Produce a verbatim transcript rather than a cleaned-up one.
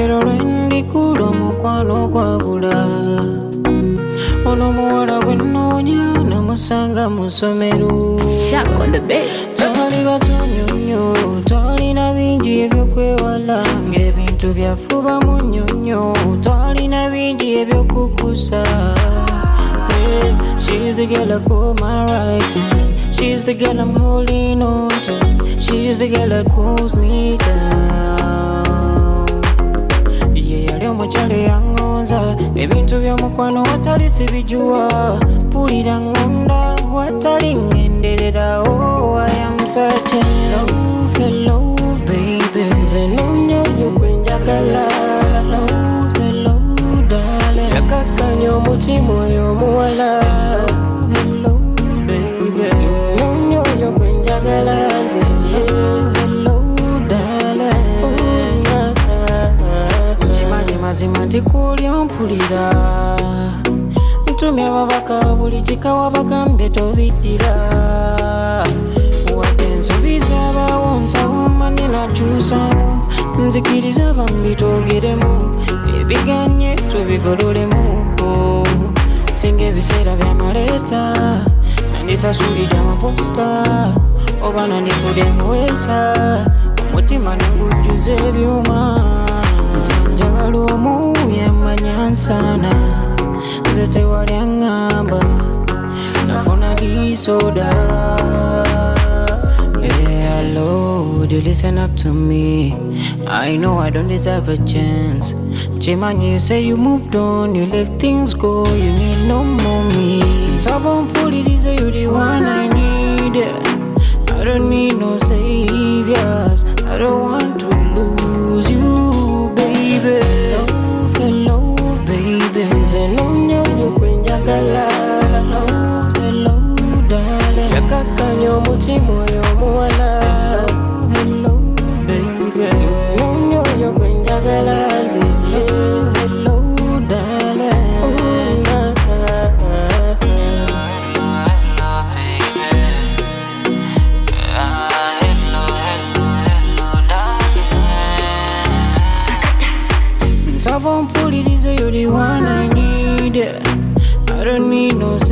Olugero lwendi kulo mukwano gwabula ono muwala gwe nnoonya namusanga mu ssomero. Shock on the bed. Twali batunyonyo twalina bingi ebyokwewala ng'ebintu byafuba mu nnyonnyo twalina bingi ebyokukusa. Hey, she's the girl I call my right hand. She's the girl I'm holding on to. She's the girl that pulls me down. Yeah, yali omukyala yangonza ebintu by'omukwano watali sibijua pulira ngonda watali ngenderera. Oh, I am searching. Hello, hello, baby. Nze noonya oyo gwe njagala. Hello, hello, darling. Yakakanya omutima oyo omuwala. Hello, baby. Noonya oyo gwe njagala nze. Hello, darling. Nkimanyi mazima nti kuli ompulira. Ntumya ababaka buli kikawa bagambye tobiddira. Wadde nsuubiza abawo nsawo mmanyi nakyusamu. Nzikiriza bambi twogeremu ebiganye tubigololemu. Singa ebiseera by'amaleeta nandisasulidde amaposita oba nandifudde muweesa omutima nengujjuza ebyuma. Nze njagala omu yamanya nsana nze tewali aŋŋamba nafuna disoda. Hey, Lord, you listen up to me. I know I don't deserve a chance. Chimanyi, you say you moved on, you let things go, you need no more me. Nsabonpulirize, you the one I need. I don't need no saviors. I don't want to lose you, baby. Hello, hello, baby. Nze noonya oyo gwe njagala. Hello, hello, darling. Yakakanya omutima oyo omuwala. Hello, baby. Noonya oyo gwe njagala nze. Hello, darling. Nsaba ompulirize, you're the one I need. I don't need no